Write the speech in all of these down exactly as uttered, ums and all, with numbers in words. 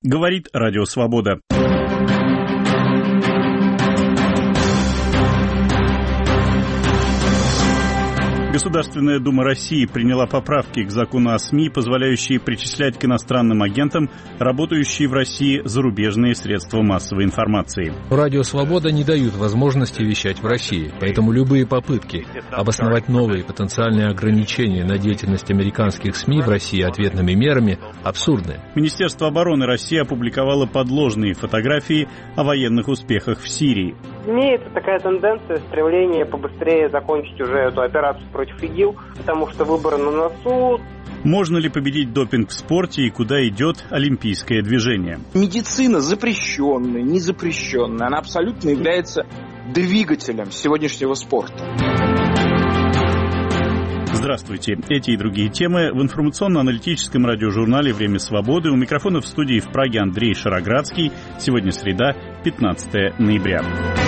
Говорит Радио Свобода. Государственная Дума России приняла поправки к закону о СМИ, позволяющие причислять к иностранным агентам работающие в России зарубежные средства массовой информации. Радио «Свобода» не дают возможности вещать в России, поэтому любые попытки обосновать новые потенциальные ограничения на деятельность американских СМИ в России ответными мерами абсурдны. Министерство обороны России опубликовало подложные фотографии о военных успехах в Сирии. Имеется такая тенденция, стремление побыстрее закончить уже эту операцию против ИГИЛ, потому что выборы на носу. Можно ли победить допинг в спорте и куда идет олимпийское движение? Медицина запрещенная, не запрещенная, она абсолютно является двигателем сегодняшнего спорта. Здравствуйте. Эти и другие темы в информационно-аналитическом радиожурнале «Время свободы». У микрофона в студии в Праге Андрей Шароградский. Сегодня среда, пятнадцатое ноября.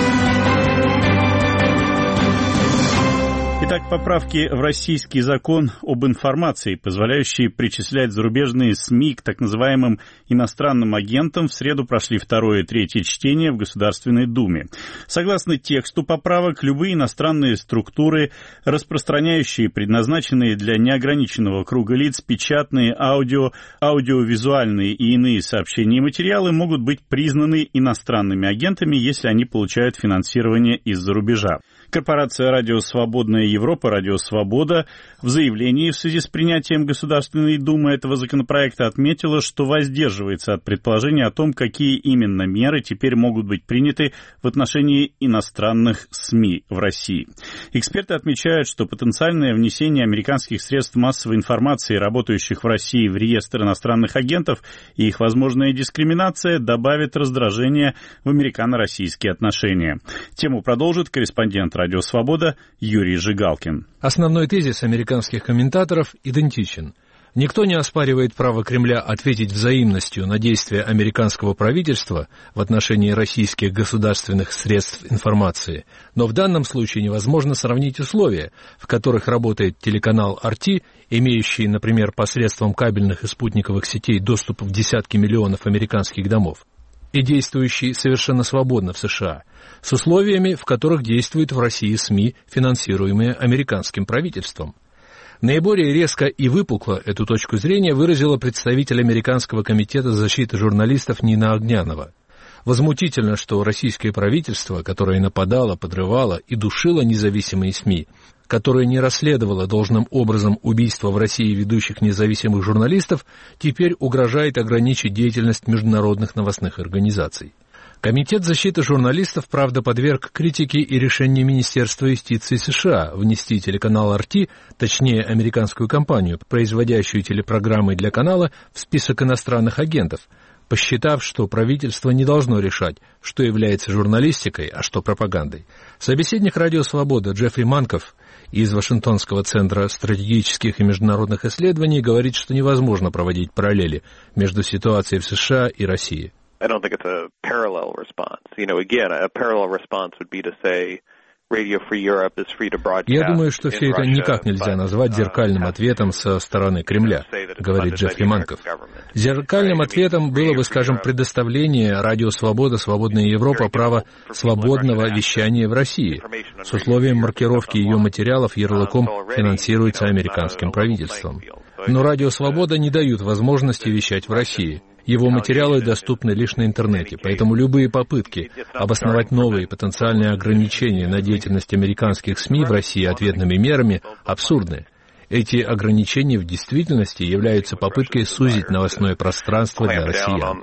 Итак, поправки в российский закон об информации, позволяющие причислять зарубежные СМИ к так называемым иностранным агентам, в среду прошли второе и третье чтение в Государственной Думе. Согласно тексту поправок, любые иностранные структуры, распространяющие предназначенные для неограниченного круга лиц печатные, аудио, аудиовизуальные и иные сообщения и материалы, могут быть признаны иностранными агентами, если они получают финансирование из-за рубежа. Корпорация «Радио Свободная Европа», «Радио Свобода» в заявлении в связи с принятием Государственной Думы этого законопроекта отметила, что воздерживается от предположения о том, какие именно меры теперь могут быть приняты в отношении иностранных СМИ в России. Эксперты отмечают, что потенциальное внесение американских средств массовой информации, работающих в России, в реестр иностранных агентов и их возможная дискриминация добавит раздражения в американо-российские отношения. Тему продолжит корреспондент «Радио Свобода» Юрий Жигалкин. Основной тезис американских комментаторов идентичен. Никто не оспаривает право Кремля ответить взаимностью на действия американского правительства в отношении российских государственных средств информации, но в данном случае невозможно сравнить условия, в которых работает телеканал ар ти, имеющий, например, посредством кабельных и спутниковых сетей доступ в десятки миллионов американских домов, и действующий совершенно свободно в США, с условиями, в которых действуют в России СМИ, финансируемые американским правительством. Наиболее резко и выпукло эту точку зрения выразила представитель Американского комитета защиты журналистов Нина Огнянова. Возмутительно, что российское правительство, которое нападало, подрывало и душило независимые СМИ, которое не расследовало должным образом убийства в России ведущих независимых журналистов, теперь угрожает ограничить деятельность международных новостных организаций. Комитет защиты журналистов, правда, подверг критике и решению Министерства юстиции США внести телеканал ар ти, точнее, американскую компанию, производящую телепрограммы для канала, в список иностранных агентов, посчитав, что правительство не должно решать, что является журналистикой, а что пропагандой. Собеседник «Радио Свобода» Джеффри Манков из Вашингтонского центра стратегических и международных исследований говорит, что невозможно проводить параллели между ситуацией в США и Россией. I don't think it's a parallel response. You know, again, a parallel response would be to say Radio Free Europe is free to broadcast. Я думаю, что все это никак нельзя назвать зеркальным ответом со стороны Кремля, говорит Джеффри Манков. Зеркальным ответом было бы, скажем, предоставление Радио Свобода, Свободная Европа права свободного вещания в России, с условием маркировки ее материалов ярлыком «финансируется американским правительством». Но Радио Свобода не дают возможности вещать в России. Его материалы доступны лишь на интернете, поэтому любые попытки обосновать новые потенциальные ограничения на деятельность американских СМИ в России ответными мерами абсурдны. Эти ограничения в действительности являются попыткой сузить новостное пространство для россиян.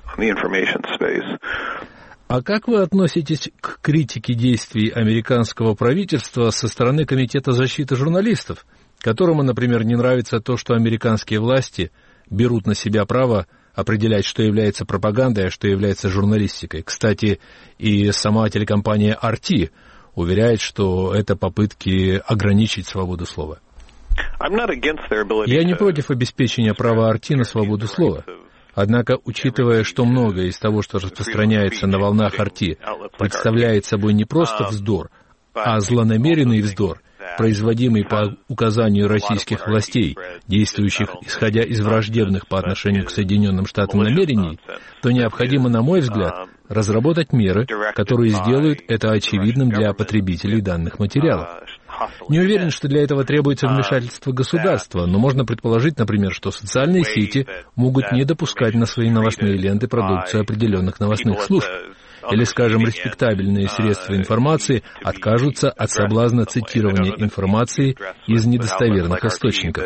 А как вы относитесь к критике действий американского правительства со стороны Комитета защиты журналистов, которому, например, не нравится то, что американские власти берут на себя право определять, что является пропагандой, а что является журналистикой? Кстати, и сама телекомпания ар ти уверяет, что это попытки ограничить свободу слова. Я не против обеспечения права ар ти на свободу слова. Однако, учитывая, что многое из того, что распространяется на волнах ар ти, представляет собой не просто вздор, а злонамеренный вздор, производимый по указанию российских властей, действующих исходя из враждебных по отношению к Соединенным Штатам намерений, то необходимо, на мой взгляд, разработать меры, которые сделают это очевидным для потребителей данных материалов. Не уверен, что для этого требуется вмешательство государства, но можно предположить, например, что социальные сети могут не допускать на свои новостные ленты продукцию определенных новостных служб. Или, скажем, респектабельные средства информации откажутся от соблазна цитирования информации из недостоверных источников.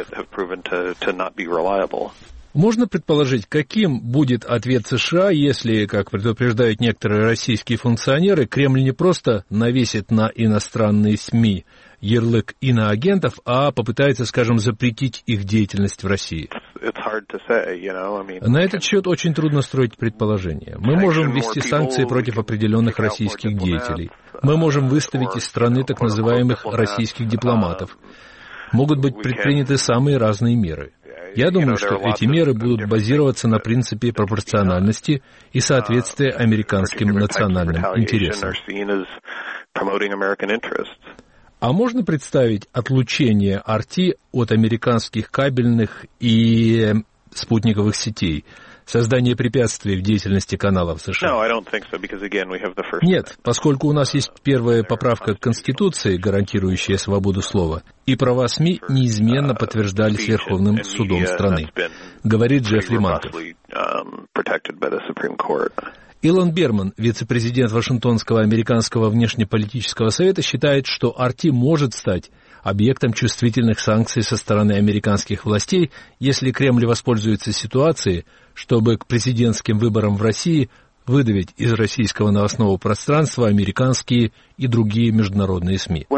Можно предположить, каким будет ответ США, если, как предупреждают некоторые российские функционеры, Кремль не просто навесит на иностранные СМИ ярлык иноагентов, а попытается, скажем, запретить их деятельность в России. На этот счет очень трудно строить предположения. Мы можем ввести санкции против определенных российских деятелей. Мы можем выставить из страны так называемых российских дипломатов. Могут быть предприняты самые разные меры. Я думаю, что эти меры будут базироваться на принципе пропорциональности и соответствия американским национальным интересам. А можно представить отлучение ар ти от американских кабельных и спутниковых сетей, создание препятствий в деятельности каналов США? Нет, поскольку у нас есть первая поправка к Конституции, гарантирующая свободу слова, и права СМИ неизменно подтверждались Верховным судом страны, говорит Джеффри Манков. Илон Берман, вице-президент Вашингтонского американского внешнеполитического совета, считает, что ар ти может стать объектом чувствительных санкций со стороны американских властей, если Кремль воспользуется ситуацией, чтобы к президентским выборам в России выдавить из российского новостного пространства американские и другие международные СМИ.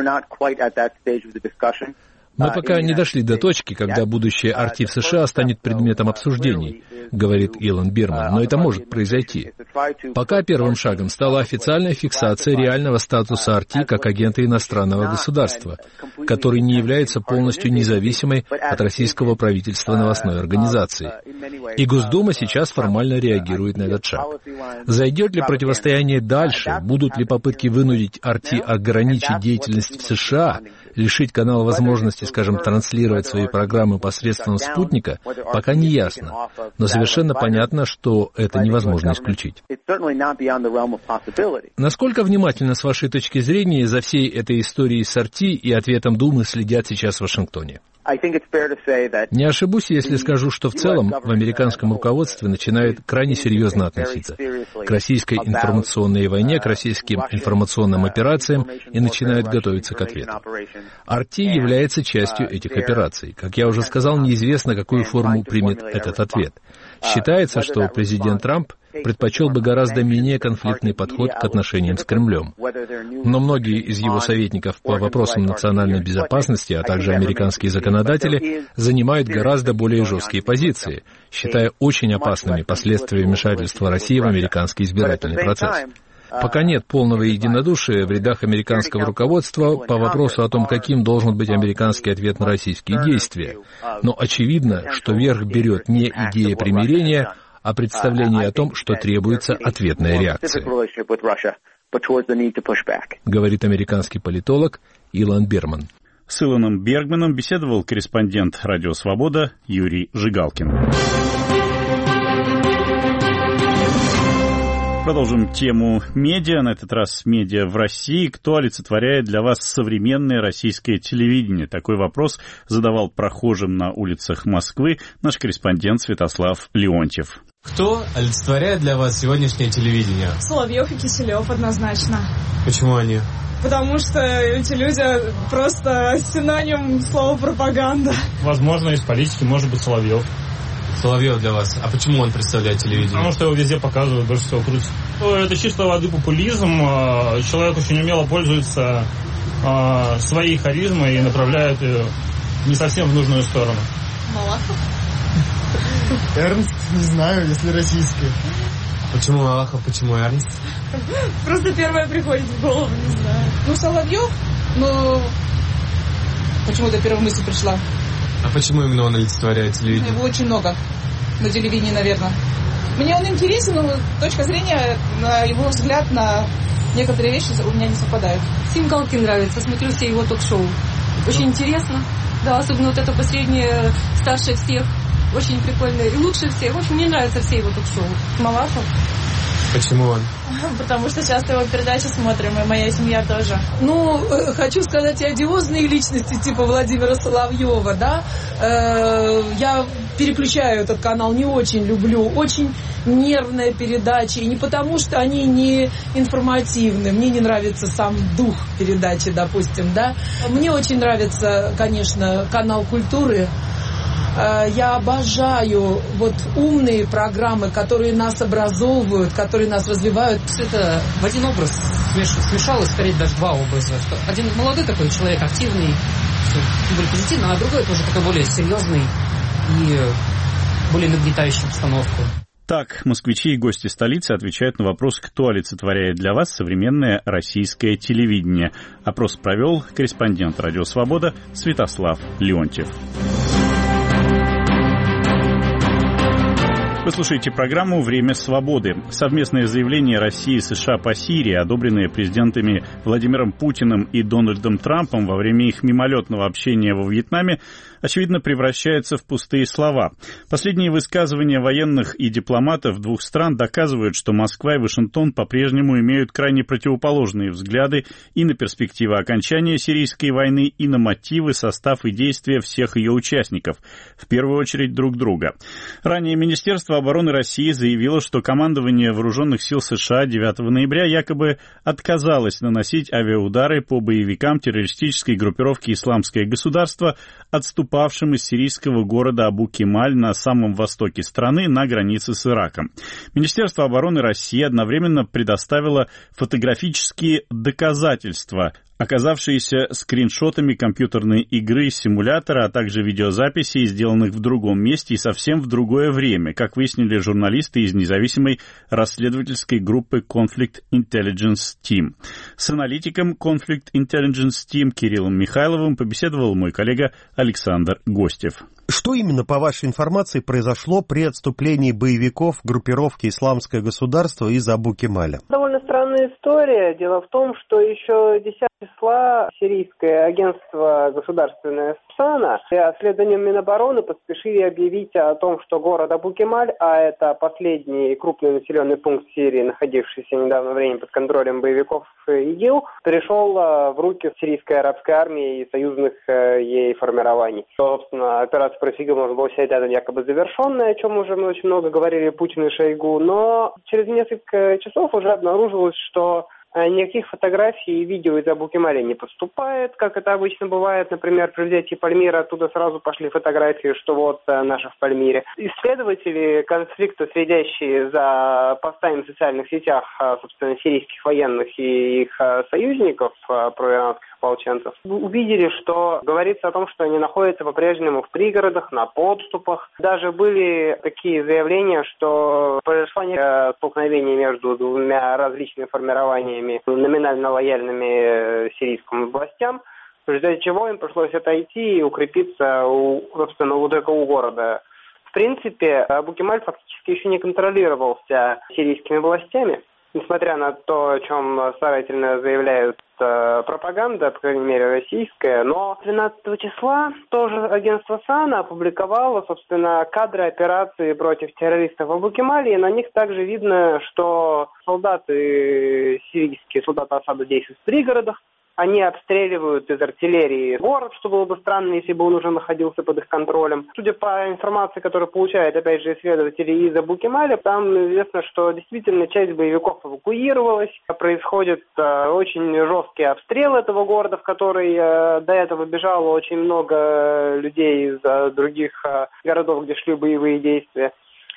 Мы пока не дошли до точки, когда будущее ар ти в США станет предметом обсуждений, говорит Илон Берман, но это может произойти. Пока первым шагом стала официальная фиксация реального статуса ар ти как агента иностранного государства, который не является полностью независимой от российского правительства новостной организации. И Госдума сейчас формально реагирует на этот шаг. Зайдет ли противостояние дальше, будут ли попытки вынудить ар ти ограничить деятельность в США, лишить канала возможности, скажем, транслировать свои программы посредством спутника, пока не ясно. Но совершенно понятно, что это невозможно исключить. Насколько внимательно, с вашей точки зрения, за всей этой историей с ар ти и ответом Думы следят сейчас в Вашингтоне? Не ошибусь, если скажу, что в целом в американском руководстве начинают крайне серьезно относиться к российской информационной войне, к российским информационным операциям и начинают готовиться к ответу. ар ти является частью этих операций. Как я уже сказал, неизвестно, какую форму примет этот ответ. Считается, что президент Трамп предпочел бы гораздо менее конфликтный подход к отношениям с Кремлем. Но многие из его советников по вопросам национальной безопасности, а также американские законодатели, занимают гораздо более жесткие позиции, считая очень опасными последствия вмешательства России в американский избирательный процесс. Пока нет полного единодушия в рядах американского руководства по вопросу о том, каким должен быть американский ответ на российские действия. Но очевидно, что верх берет не идея примирения, а представление о том, что требуется ответная реакция, говорит американский политолог Илон Берман. С Илоном Бергманом беседовал корреспондент «Радио Свобода» Юрий Жигалкин. Продолжим тему медиа, на этот раз медиа в России. Кто олицетворяет для вас современное российское телевидение? Такой вопрос задавал прохожим на улицах Москвы наш корреспондент Святослав Леонтьев. Кто олицетворяет для вас сегодняшнее телевидение? Соловьев и Киселев однозначно. Почему они? Потому что эти люди просто синоним слова пропаганда. Возможно, из политики может быть Соловьев. Соловьев для вас. А почему он представляет телевидение? Потому что его везде показывают, больше всего крутят. Это чистой воды популизм. Человек очень умело пользуется своей харизмой и направляет ее не совсем в нужную сторону. Малахов? Эрнст, не знаю, если российский. Почему Малахов, почему Эрнст? Просто первое приходит в голову, не знаю. Ну, Соловьев, но почему-то первая мысль пришла. А почему именно он олицетворяет телевидение? Его очень много на телевидении, наверное. Мне он интересен, но точка зрения, на его взгляд на некоторые вещи у меня не совпадают. Сим Галкин нравится, смотрю все его ток-шоу. Очень интересно. Да, особенно вот это последнее, старше всех. Очень прикольно. И лучше всех. В общем, мне нравятся все его ток-шоу. Малахов. Почему он? Потому что часто его передачи смотрим, и моя семья тоже. Ну, хочу сказать, и одиозные личности типа Владимира Соловьева, да, э, я переключаю этот канал, не очень люблю, очень нервная передача, и не потому, что они не информативны, мне не нравится сам дух передачи, допустим, да. Мне очень нравится, конечно, канал культуры. Я обожаю вот умные программы, которые нас образовывают, которые нас развивают. Это в один образ смешалось, скорее даже два образа. Что один молодой такой человек, активный, более позитивный, а другой тоже такой более серьезный и более нагнетающий обстановку. Так, москвичи и гости столицы отвечают на вопрос, кто олицетворяет для вас современное российское телевидение. Опрос провел корреспондент «Радио Свобода» Святослав Леонтьев. Вы слушаете программу «Время свободы». Совместное заявление России и США по Сирии, одобренное президентами Владимиром Путиным и Дональдом Трампом во время их мимолетного общения во Вьетнаме, очевидно, превращается в пустые слова. Последние высказывания военных и дипломатов двух стран доказывают, что Москва и Вашингтон по-прежнему имеют крайне противоположные взгляды и на перспективы окончания сирийской войны, и на мотивы, состав и действия всех ее участников, в первую очередь друг друга. Ранее Министерство обороны России заявило, что командование Вооруженных сил США девятого ноября якобы отказалось наносить авиаудары по боевикам террористической группировки «Исламское государство», отступавшим из сирийского города Абу-Кемаль на самом востоке страны на границе с Ираком. Министерство обороны России одновременно предоставило фотографические доказательства, оказавшиеся скриншотами компьютерной игры симулятора, а также видеозаписей, сделанных в другом месте и совсем в другое время, как выяснили журналисты из независимой расследовательской группы Conflict Intelligence Team. С аналитиком Conflict Intelligence Team Кириллом Михайловым побеседовал мой коллега Александр Гостев. Что именно, по вашей информации, произошло при отступлении боевиков группировки «Исламское государство» из Абу-Кемаля? Довольно странная история. Дело в том, что еще десятого числа сирийское агентство государственное САНА вслед за ним Минобороны поспешили объявить о том, что город Абу-Кемаль, а это последний крупный населенный пункт Сирии, находившийся в недавнее время под контролем боевиков ИГИЛ, перешел в руки сирийской арабской армии и союзных ей формирований. Собственно, операция против ИГИЛ можно было считать якобы завершенной, о чем уже мы очень много говорили Путин и Шойгу, но через несколько часов уже обнаружилось, что никаких фотографий и видео из Абу-Кемаля не поступает, как это обычно бывает. Например, при взятии Пальмира оттуда сразу пошли фотографии, что вот наши в Пальмире. Исследователи конфликта, следящие за постами в социальных сетях, собственно, сирийских военных и их союзников, проиранских ополченцев, увидели, что говорится о том, что они находятся по-прежнему в пригородах, на подступах. Даже были такие заявления, что произошло столкновение между двумя различными формированиями, номинально лояльными сирийским властям, в результате чего им пришлось отойти и укрепиться, у, собственно, у такого города. В принципе, Абу-Кемаль фактически еще не контролировался сирийскими властями, несмотря на то, о чем старательно заявляют э, пропаганда, по крайней мере, российская. Но двенадцатого числа тоже агентство САНА опубликовало, собственно, кадры операции против террористов в Абу-Кемале, и на них также видно, что солдаты, сирийские солдаты Асада действуют в пригородах. Они обстреливают из артиллерии город, что было бы странно, если бы он уже находился под их контролем. Судя по информации, которую получают, опять же, исследователи из Абу-Кемаля, там известно, что действительно часть боевиков эвакуировалась. Происходят э, очень жесткие обстрелы этого города, в который э, до этого бежало очень много людей из э, других э, городов, где шли боевые действия.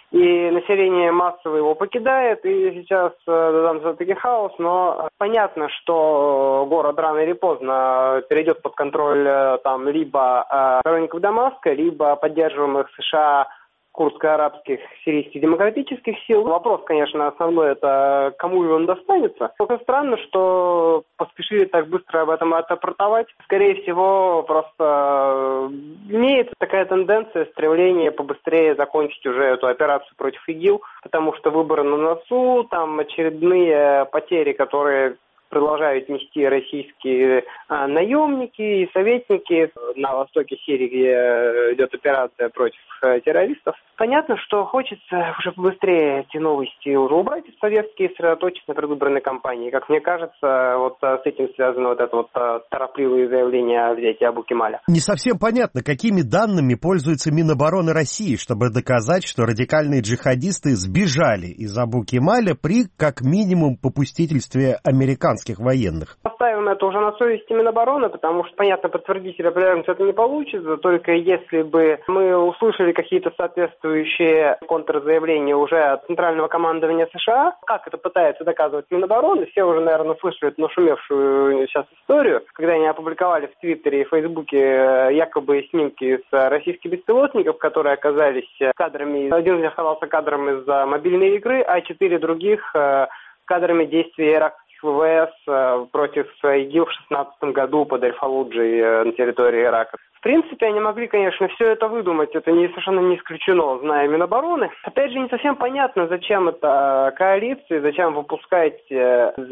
И население массово его покидает, и сейчас э, там все-таки хаос, но понятно, что город рано или поздно перейдет под контроль э, там либо э, сторонников Дамаска, либо поддерживаемых США курдско-арабских сирийских демократических сил. Вопрос, конечно, основной, это кому он достанется. Только странно, что поспешили так быстро об этом отрапортовать. Скорее всего, просто имеется такая тенденция, стремление побыстрее закончить уже эту операцию против ИГИЛ, потому что выборы на носу, там очередные потери, которые продолжают нести российские а, наемники и советники на востоке Сирии, где идет операция против а, террористов. Понятно, что хочется уже побыстрее эти новости уже убрать из повестки и сосредоточиться на предвыборной кампании. Как мне кажется, вот а, с этим связано вот это вот а, торопливое заявление о взятии Абу-Кемаля. Не совсем понятно, какими данными пользуется Минобороны России, чтобы доказать, что радикальные джихадисты сбежали из Абу-Кемаля при, как минимум, попустительстве американских военных. Оставим это уже на совести Минобороны, потому что, понятно, подтвердить или опровергнуть это не получится, только если бы мы услышали какие-то соответствующие контрзаявления уже от Центрального командования США, как это пытается доказывать Минобороны, все уже, наверное, слышали эту нашумевшую сейчас историю, когда они опубликовали в Твиттере и Фейсбуке якобы снимки с российских беспилотников, которые оказались кадрами, один из них оказался кадром из мобильной игры, а четыре других кадрами действий иракских ВВС против ИГИЛ в шестнадцатом году под Аль-Фаллуджей на территории Ирака. В принципе, они могли, конечно, все это выдумать, это не, совершенно не исключено, зная Минобороны. Опять же, не совсем понятно, зачем это коалиции, зачем выпускать из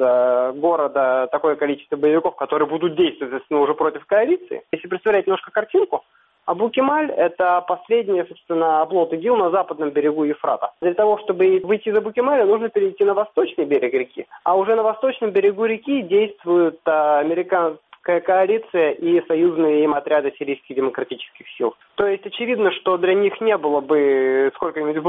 города такое количество боевиков, которые будут действовать, естественно, уже против коалиции. Если представлять немножко картинку, Абу-Кемаль – это последний, собственно, оплот ИГИЛ на западном берегу Ефрата. Для того, чтобы выйти из Абу-Кемаля, нужно перейти на восточный берег реки. А уже на восточном берегу реки действуют американские коалиция и союзные им отряды сирийских демократических сил. То есть очевидно, что для них не было бы сколько-нибудь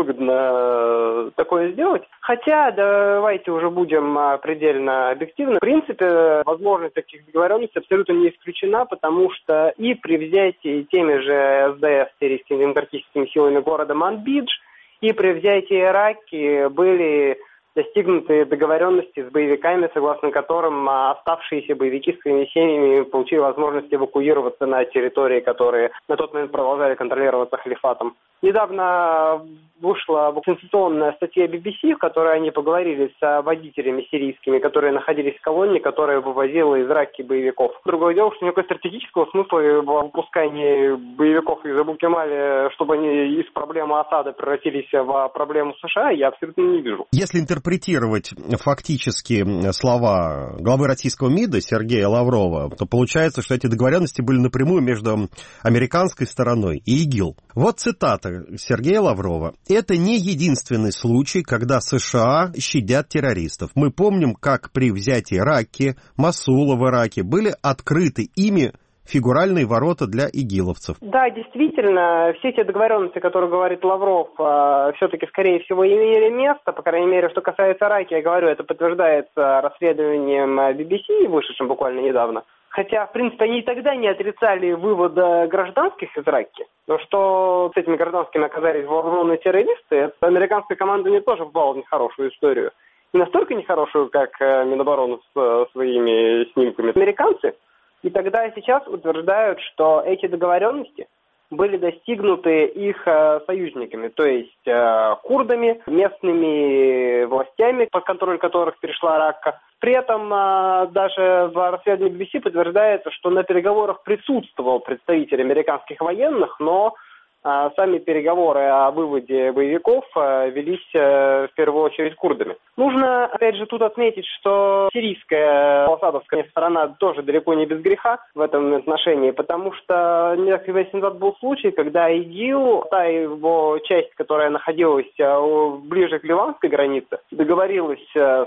выгодно такое сделать. Хотя давайте уже будем предельно объективны. В принципе, возможность таких договоренностей абсолютно не исключена, потому что и при взятии теми же СДС, сирийскими демократическими силами города Манбидж, и при взятии Ираки были достигнуты договоренности с боевиками, согласно которым оставшиеся боевики с своими семьями получили возможность эвакуироваться на территории, которые на тот момент продолжали контролироваться халифатом. Недавно вышла сенсационная статья би би си, в которой они поговорили с водителями сирийскими, которые находились в колонне, которая вывозила из Ирака боевиков. Другое дело, что никакого стратегического смысла в выпускании боевиков из Абу-Кемаля, чтобы они из проблемы Асада превратились в проблему США, я абсолютно не вижу. Если интерпретировать фактически слова главы российского МИДа Сергея Лаврова, то получается, что эти договоренности были напрямую между американской стороной и ИГИЛ. Вот цитата Сергея Лаврова. «Это не единственный случай, когда США щадят террористов. Мы помним, как при взятии Ракки, Мосула в Ираке были открыты ими фигуральные ворота для игиловцев». Да, действительно, все эти договоренности, о которых говорит Лавров, все-таки, скорее всего, имели место. По крайней мере, что касается Ирака, я говорю, это подтверждается расследованием би би си, вышедшим буквально недавно. Хотя, в принципе, они и тогда не отрицали вывода гражданских из Ирака. Но что с этими гражданскими оказались вооруженные террористы, это американская команда тоже впала в нехорошую историю. Не настолько нехорошую, как Минобороны с своими снимками. Американцы и тогда и сейчас утверждают, что эти договоренности были достигнуты их э, союзниками, то есть э, курдами, местными властями, под контроль которых перешла Ракка. При этом э, даже в расследовании би би си подтверждается, что на переговорах присутствовал представитель американских военных, но э, сами переговоры о выводе боевиков э, велись э, в первую очередь курдами. Нужно, опять же, тут отметить, что сирийская асадовская сторона тоже далеко не без греха в этом отношении, потому что несколько месяцев назад был случай, когда ИГИЛ, та его часть, которая находилась ближе к ливанской границе, договорилась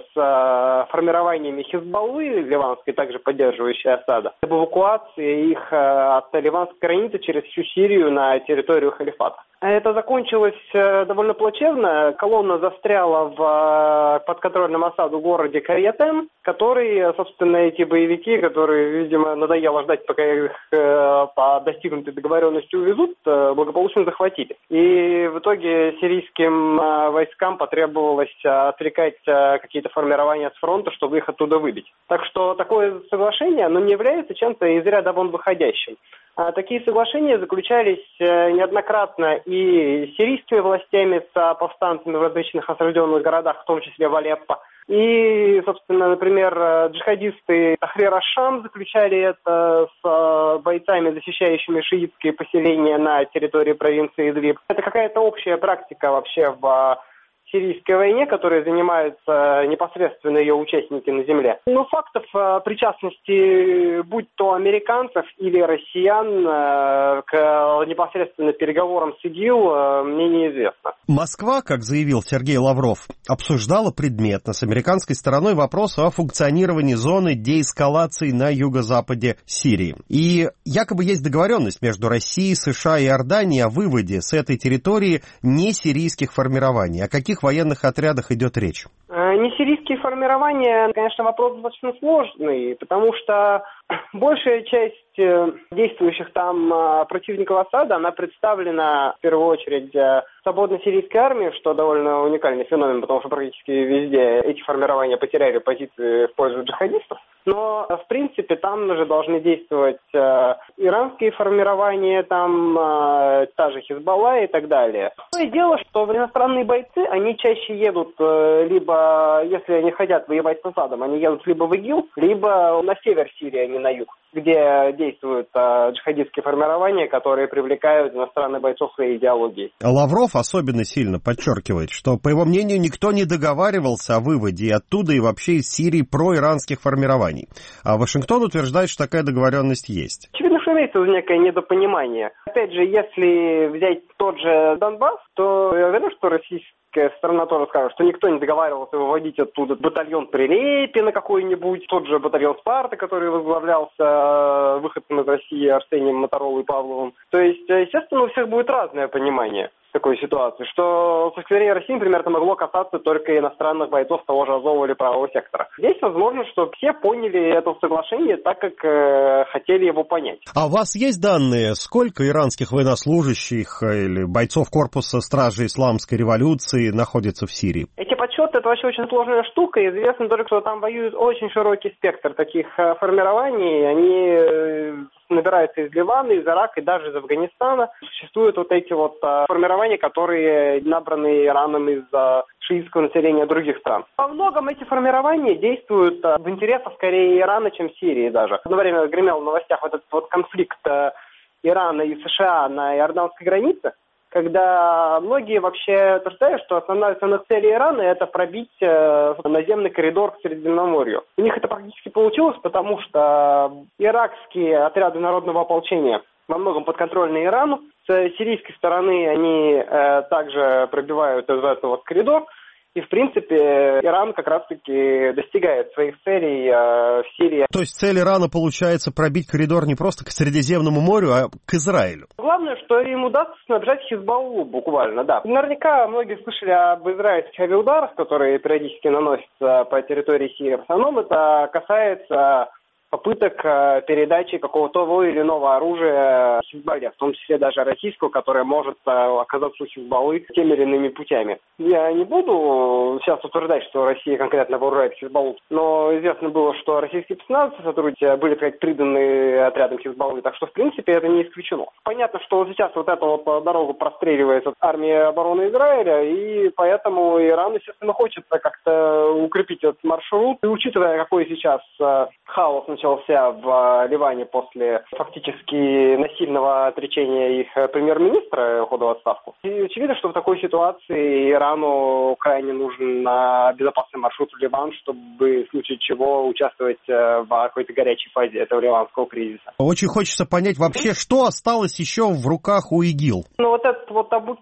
с формированиями Хизбаллы ливанской, также поддерживающей Асада, об эвакуации их от ливанской границы через всю Сирию на территорию халифата. Это закончилось довольно плачевно. Колонна застряла в подконтрольном Асаду городе Карьятем, который, собственно, эти боевики, которые, видимо, надоело ждать, пока их по достигнутой договоренности увезут, благополучно захватили. И в итоге сирийским войскам потребовалось отвлекать какие-то формирования с фронта, чтобы их оттуда выбить. Так что такое соглашение, оно не является чем-то из ряда вон выходящим. Такие соглашения заключались неоднократно и сирийскими властями с повстанцами в различных осажденных городах, в том числе в Алеппо. И, собственно, например, джихадисты Тахрир аш-Шам заключали это с бойцами, защищающими шиитские поселения на территории провинции Идлиб. Это какая-то общая практика вообще в сирийской войне, которой занимаются непосредственно ее участники на земле. Но фактов причастности, будь то американцев или россиян, к непосредственно переговорам с ИГИЛ мне неизвестно. Москва, как заявил Сергей Лавров, обсуждала предметно с американской стороной вопрос о функционировании зоны деэскалации на юго-западе Сирии. И якобы есть договоренность между Россией, США и Иорданией о выводе с этой территории несирийских формирований. О каких военных отрядах идет речь? Несирийские формирования, конечно, вопрос достаточно сложный, потому что большая часть действующих там противников Асада, она представлена в первую очередь свободной сирийской армией, что довольно уникальный феномен, потому что практически везде эти формирования потеряли позиции в пользу джихадистов. Но, в принципе, там же должны действовать э, иранские формирования, там э, та же Хизбалла и так далее. То и дело, что иностранные бойцы, они чаще едут, э, либо, если они хотят воевать с Асадом, они едут либо в ИГИЛ, либо на север Сирии, а не на юг, где действуют э, джихадистские формирования, которые привлекают иностранных бойцов своей идеологией. Лавров особенно сильно подчеркивает, что, по его мнению, никто не договаривался о выводе и оттуда, и вообще из Сирии проиранских формирований. А Вашингтон утверждает, что такая договоренность есть. Очевидно, что имеется некое недопонимание. Опять же, если взять тот же Донбасс, то я уверен, что российская сторона тоже скажет, что никто не договаривался выводить оттуда батальон Прилепина какой-нибудь, тот же батальон Спарта, который возглавлялся выходцем из России Арсением Моторолой и Павловым. То есть, естественно, у всех будет разное понимание такой ситуации, что с точки зрения России, например, это могло касаться только иностранных бойцов того же Азова или правого сектора. Здесь возможно, что все поняли это соглашение так, как э, хотели его понять. А у вас есть данные, сколько иранских военнослужащих или бойцов корпуса Стражи Исламской революции находится в Сирии? Эти подсчеты — это вообще очень сложная штука. Известно только, что там воюет очень широкий спектр таких э, формирований. Они э, набираются из Ливана, из Ирака и даже из Афганистана. Существуют вот эти вот э, формирования, которые набраны Ираном из шиитского населения других стран. Во многом эти формирования действуют в интересах скорее Ирана, чем Сирии даже. Одно время гремел в новостях вот этот вот конфликт Ирана и США на иорданской границе, когда многие вообще утверждают, что основная цель Ирана — это пробить наземный коридор к Средиземноморью. У них это практически получилось, потому что иракские отряды народного ополчения во многом подконтрольны Ирану. С сирийской стороны они э, также пробивают этот вот коридор. И, в принципе, Иран как раз-таки достигает своих целей э, в Сирии. То есть цель Ирана, получается, пробить коридор не просто к Средиземному морю, а к Израилю? Главное, что им удастся снабжать Хизбаллу буквально, да. Наверняка многие слышали об израильских авиаударах, которые периодически наносятся по территории Сирии. В основном это касается попыток передачи какого-то того или иного оружия Хизбалле, в том числе даже российского, которое может оказаться у Хизбаллы теми или иными путями. Я не буду сейчас утверждать, что Россия конкретно вооружает Хизбаллу, но известно было, что российские спецназовцы, сотрудники, были, как приданы отрядам Хизбаллы, так что, в принципе, это не исключено. Понятно, что сейчас вот эту вот дорогу простреливает армия обороны Израиля, и поэтому Иран, естественно, хочет как-то укрепить этот маршрут. И учитывая, какой сейчас хаос начался в Ливане после фактически насильного отречения их премьер-министра ухода в отставку. И очевидно, что в такой ситуации Ирану крайне нужен безопасный маршрут в Ливан, чтобы в случае чего участвовать в какой-то горячей фазе этого ливанского кризиса. Очень хочется понять вообще, что осталось еще в руках у ИГИЛ. Ну вот этот вот Абу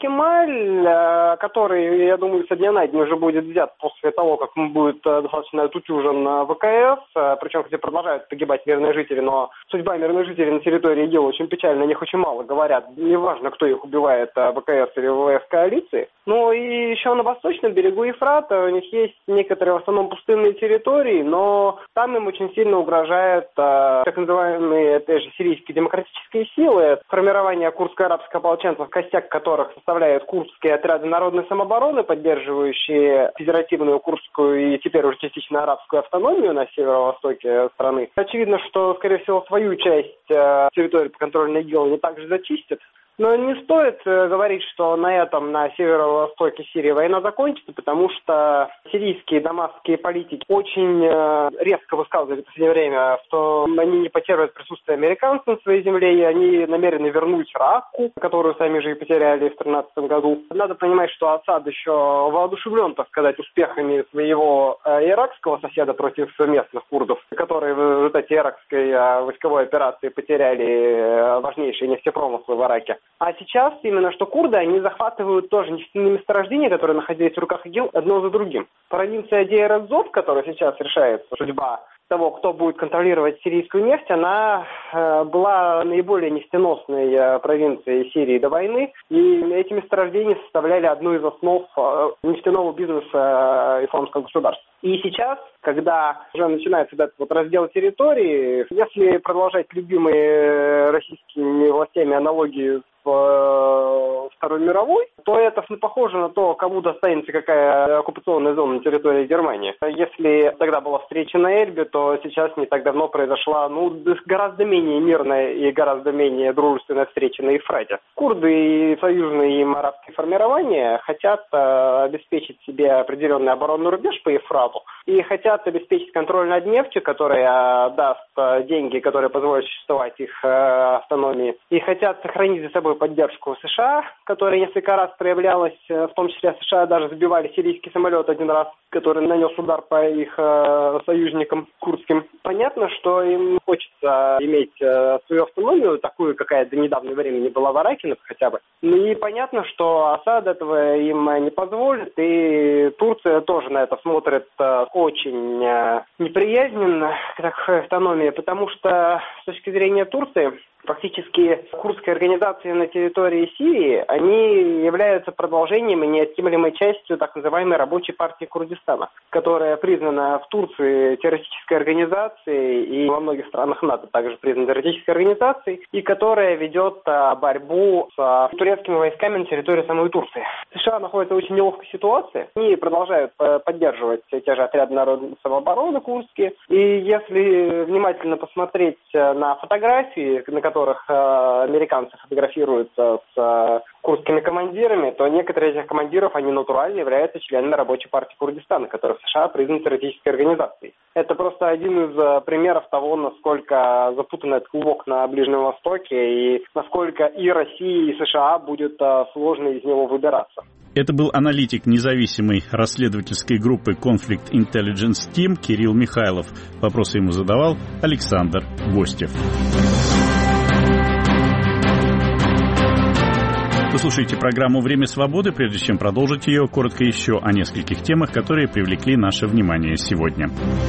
Кемаль, который, я думаю, со дня на день уже будет взят после того, как он будет достаточно отутюжен ВКС, причем, кстати, продолжают погибать мирные жители, но судьба мирных жителей на территории ИГИЛ очень печальна, о них очень мало говорят. Неважно, кто их убивает, ВКС или ВВС коалиции. Ну и еще на восточном берегу Ефрата у них есть некоторые в основном пустынные территории, но там им очень сильно угрожают э, так называемые, опять же, сирийские демократические силы, формирование курдско-арабских ополченцев, костяк которых составляют курдские отряды народной самообороны, поддерживающие федеративную курдскую и теперь уже частично арабскую автономию на северо-востоке страны. Очевидно, что, скорее всего, свою часть э, территории подконтрольной ИГИЛ они также зачистят. Но не стоит говорить, что на этом, на северо-востоке Сирии война закончится, потому что сирийские дамасские политики очень резко высказывали в последнее время, что они не потеряют присутствие американцев на своей земле, и они намерены вернуть Ракку, которую сами же и потеряли в две тысячи тринадцатом году. Надо понимать, что Асад еще воодушевлен, так сказать, успехами своего иракского соседа против местных курдов, которые в результате иракской войсковой операции потеряли важнейшие нефтепромыслы в Ираке. А сейчас именно что курды, они захватывают тоже нефтяные месторождения, которые находились в руках ИГИЛ, одно за другим. Провинция Дейр-эз-Зор, которая сейчас решает судьба того, кто будет контролировать сирийскую нефть, она э, была наиболее нефтеносной э, провинцией Сирии до войны, и эти месторождения составляли одну из основ э, нефтяного бизнеса э, исламского государства. И сейчас, когда уже начинается этот вот раздел территории, если продолжать любимые российскими властями аналогии в э, Второй мировой, то это похоже на то, кому достанется какая оккупационная зона на территории Германии. Если тогда была встреча на Эльбе, то сейчас не так давно произошла ну, гораздо менее мирная и гораздо менее дружественная встреча на Ефрате. Курды и союзные им арабские формирования хотят э, обеспечить себе определенный оборонный рубеж по Ефрату и хотят обеспечить контроль над нефтью, которая э, даст э, деньги, которые позволят существовать их э, автономии, и хотят сохранить за собой поддержку США, которая несколько раз проявлялась, в том числе США даже сбивали сирийский самолет один раз, который нанес удар по их э, союзникам курдским. Понятно, что им хочется иметь э, свою автономию, такую, какая до недавнего времени была в Ираке, хотя бы. И понятно, что Асад этого им не позволит, и Турция тоже на это смотрит э, очень э, неприязненно к такой автономии, потому что с точки зрения Турции фактически курдские организации на территории Сирии, они являются продолжением и неотъемлемой частью так называемой Рабочей партии Курдистана, которая признана в Турции террористической организацией и во многих странах НАТО также признана террористической организацией, и которая ведет борьбу с турецкими войсками на территории самой Турции. США находятся в очень неловкой ситуации. Они продолжают поддерживать те же отряды народной самообороны курдские. И если внимательно посмотреть на фотографии, на которых э, американцы фотографируются с э, курдскими командирами, то некоторые из этих командиров, они натурально являются членами Рабочей партии Курдистана, которая в США признана террористической организацией. Это просто один из э, примеров того, насколько запутано это клубок на Ближнем Востоке и насколько и России, и США будет э, сложно из него выбираться. Это был аналитик независимой расследовательской группы Conflict Intelligence Team Кирилл Михайлов. Вопросы ему задавал Александр Гостев. Вы слушаете программу «Время свободы». Прежде чем продолжить ее, коротко еще о нескольких темах, которые привлекли наше внимание сегодня.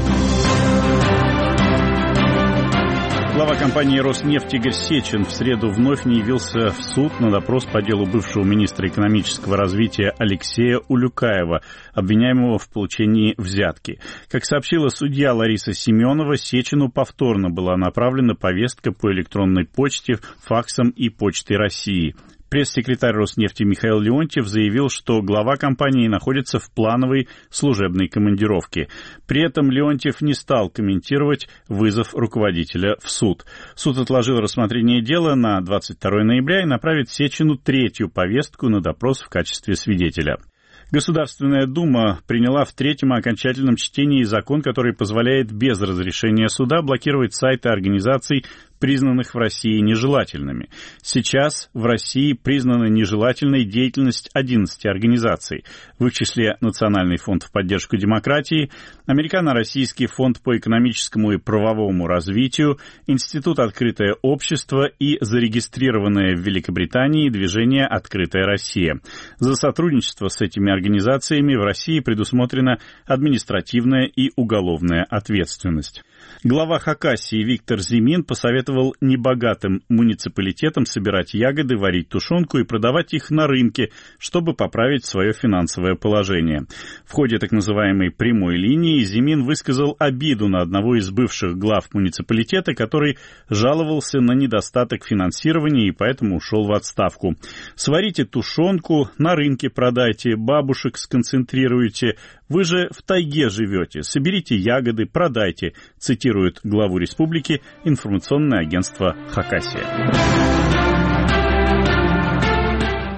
Глава компании «Роснефть» Игорь Сечин в среду вновь не явился в суд на допрос по делу бывшего министра экономического развития Алексея Улюкаева, обвиняемого в получении взятки. Как сообщила судья Лариса Семенова, Сечину повторно была направлена повестка по электронной почте, факсам и Почтой России. Пресс-секретарь Роснефти Михаил Леонтьев заявил, что глава компании находится в плановой служебной командировке. При этом Леонтьев не стал комментировать вызов руководителя в суд. Суд отложил рассмотрение дела на двадцать второе ноября и направит Сечину третью повестку на допрос в качестве свидетеля. Государственная Дума приняла в третьем окончательном чтении закон, который позволяет без разрешения суда блокировать сайты организаций, признанных в России нежелательными. Сейчас в России признана нежелательной деятельность одиннадцати организаций. В их числе Национальный фонд в поддержку демократии, Американо-Российский фонд по экономическому и правовому развитию, Институт «Открытое общество» и зарегистрированное в Великобритании движение «Открытая Россия». За сотрудничество с этими организациями в России предусмотрена административная и уголовная ответственность. Глава Хакасии Виктор Зимин посоветовал небогатым муниципалитетам собирать ягоды, варить тушенку и продавать их на рынке, чтобы поправить свое финансовое положение. В ходе так называемой прямой линии Зимин высказал обиду на одного из бывших глав муниципалитета, который жаловался на недостаток финансирования и поэтому ушел в отставку. «Сварите тушенку, на рынке продайте, бабушек сконцентрируйте. Вы же в тайге живете, соберите ягоды, продайте», цитирует главу республики информационное агентство «Хакасия».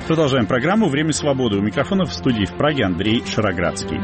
Продолжаем программу «Время свободы». У микрофона в студии в Праге Андрей Шароградский.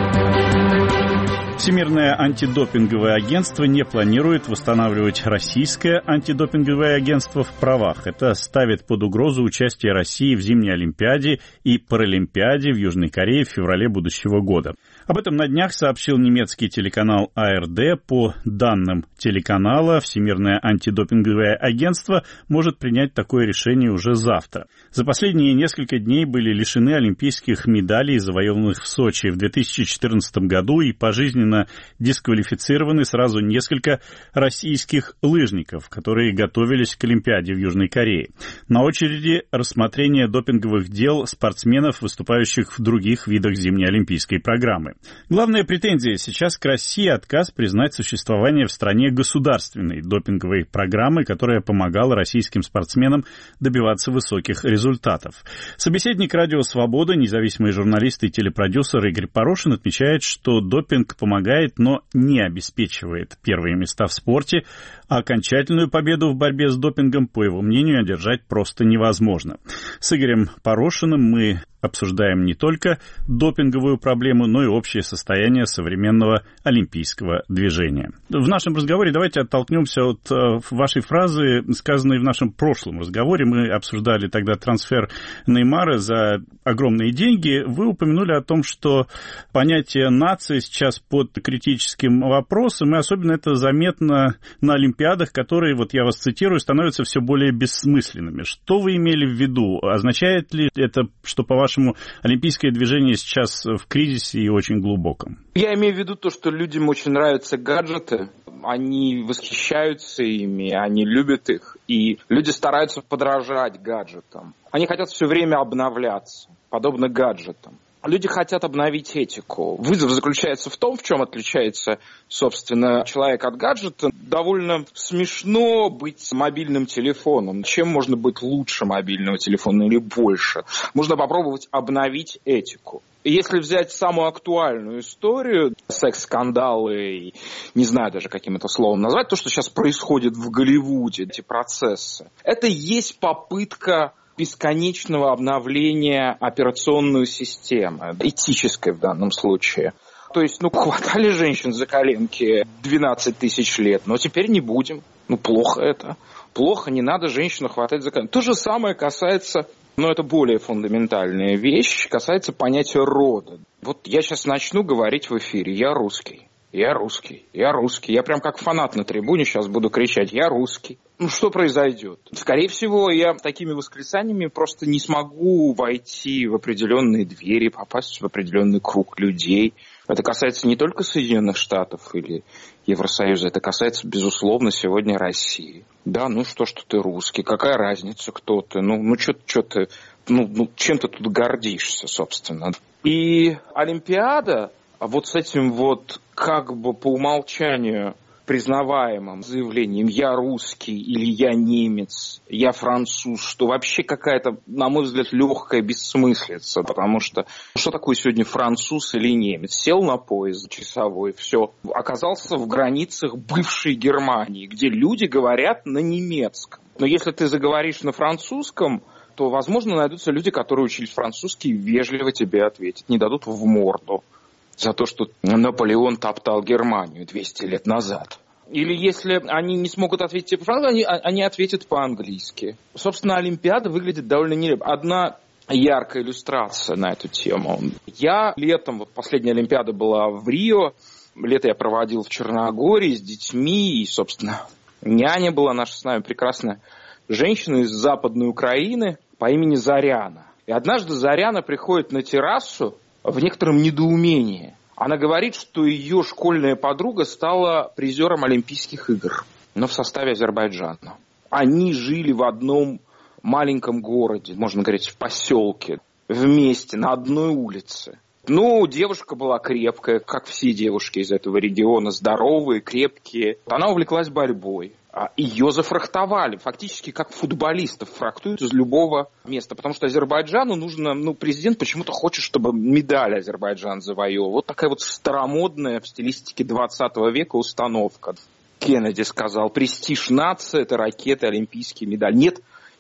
Всемирное антидопинговое агентство не планирует восстанавливать российское антидопинговое агентство в правах. Это ставит под угрозу участие России в зимней Олимпиаде и Паралимпиаде в Южной Корее в феврале будущего года. Об этом на днях сообщил немецкий телеканал А Эр Дэ. По данным телеканала, Всемирное антидопинговое агентство может принять такое решение уже завтра. За последние несколько дней были лишены олимпийских медалей, завоеванных в Сочи в две тысячи четырнадцатом году, и пожизненно дисквалифицированы сразу несколько российских лыжников, которые готовились к Олимпиаде в Южной Корее. На очереди рассмотрение допинговых дел спортсменов, выступающих в других видах зимней олимпийской программы. Главная претензия сейчас к России — отказ признать существование в стране государственной допинговой программы, которая помогала российским спортсменам добиваться высоких результатов. Собеседник «Радио Свобода», независимый журналист и телепродюсер Игорь Порошин отмечает, что допинг помогает, но не обеспечивает первые места в спорте, а окончательную победу в борьбе с допингом, по его мнению, одержать просто невозможно. С Игорем Порошиным мы обсуждаем не только допинговую проблему, но и общее состояние современного олимпийского движения. В нашем разговоре давайте оттолкнемся от вашей фразы, сказанной в нашем прошлом разговоре. Мы обсуждали тогда трансфер Неймара за огромные деньги. Вы упомянули о том, что понятие нации сейчас под критическим вопросом, и особенно это заметно на олимпиадах, которые, вот я вас цитирую, становятся все более бессмысленными. Что вы имели в виду? Означает ли это, что, по вашему олимпийское движение сейчас в кризисе и очень глубоком? Я имею в виду то, что людям очень нравятся гаджеты, они восхищаются ими, они любят их, и люди стараются подражать гаджетам. Они хотят все время обновляться, подобно гаджетам. Люди хотят обновить этику. Вызов заключается в том, в чем отличается, собственно, человек от гаджета. Довольно смешно быть мобильным телефоном. Чем можно быть лучше мобильного телефона или больше? Можно попробовать обновить этику. И если взять самую актуальную историю, секс-скандалы, не знаю даже, каким это словом назвать, то, что сейчас происходит в Голливуде, эти процессы, это и есть попытка бесконечного обновления операционной системы, этической в данном случае. То есть, ну, хватали женщин за коленки двенадцать тысяч лет, но теперь не будем. Ну, плохо это. Плохо, не надо женщину хватать за коленки. То же самое касается, но это более фундаментальная вещь, касается понятия рода. Вот я сейчас начну говорить в эфире: я русский. Я русский, я русский. Я прям как фанат на трибуне сейчас буду кричать: я русский. Ну, что произойдет? Скорее всего, я такими восклицаниями просто не смогу войти в определенные двери, попасть в определенный круг людей. Это касается не только Соединенных Штатов или Евросоюза, это касается, безусловно, сегодня России. Да, ну что, что ты русский, какая разница, кто ты? Ну, ну что, что ты, ну, ну, чем ты тут гордишься, собственно? И Олимпиада вот с этим вот как бы по умолчанию признаваемым заявлением «я русский» или «я немец», «я француз», что вообще какая-то, на мой взгляд, легкая бессмыслица, потому что что такое сегодня француз или немец? Сел на поезд часовой, все, оказался в границах бывшей Германии, где люди говорят на немецком. Но если ты заговоришь на французском, то, возможно, найдутся люди, которые учились французский и вежливо тебе ответят, не дадут в морду за то, что Наполеон топтал Германию двести лет назад. Или если они не смогут ответить по-французски, они, они ответят по-английски. Собственно, Олимпиада выглядит довольно нелепо. Одна яркая иллюстрация на эту тему. Я летом, вот последняя Олимпиада была в Рио, лето я проводил в Черногории с детьми, и, собственно, няня была наша с нами прекрасная женщина из Западной Украины по имени Заряна. И однажды Заряна приходит на террасу в некотором недоумении. Она говорит, что ее школьная подруга стала призером Олимпийских игр, но в составе Азербайджана. Они жили в одном маленьком городе, можно говорить, в поселке, вместе, на одной улице. Ну, девушка была крепкая, как все девушки из этого региона, здоровые, крепкие. Она увлеклась борьбой. Ее зафрахтовали, фактически как футболистов фрахтуют из любого места, потому что Азербайджану нужно, ну, президент почему-то хочет, чтобы медаль Азербайджан завоевал. Вот такая вот старомодная в стилистике двадцатого века установка. Кеннеди сказал: престиж нации — это ракеты, олимпийские медали. Нет